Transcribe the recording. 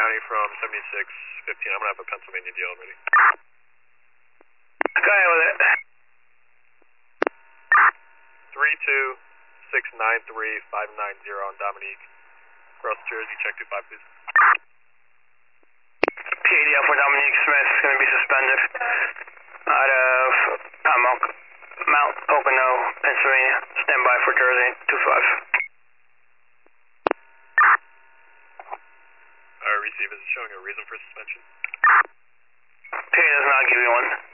County from 7615. I'm going to have a Pennsylvania deal ready. Go ahead with it. 32693-590 on Dominique. Cross Jersey, check 25, please. PADL for Dominique Smith is going to be suspended out of Mount Pocono, Pennsylvania. Stand by for Jersey, 25. Receive, is it showing a reason for suspension? PA does not give you one.